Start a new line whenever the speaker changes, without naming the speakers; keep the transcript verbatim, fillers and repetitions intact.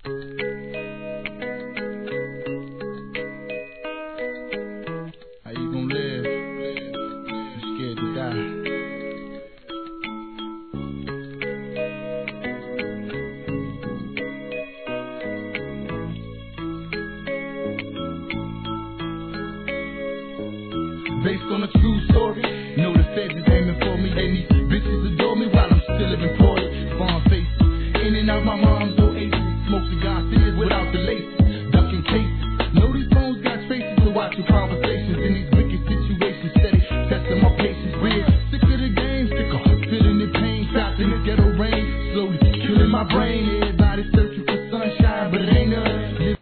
How you gonna live? You scared to die. Based on a true story, know the feds is aiming for me. And these bitches adore me while I'm still employed. Farm faces, in and out my mom's oasis. Smoke cigar cigarettes without the laces, ducking cases. Know these phones got faces to watch your conversations in these